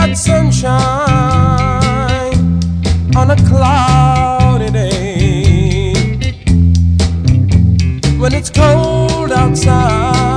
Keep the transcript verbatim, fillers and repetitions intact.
got sunshine on a cloudy day. When it's cold outside,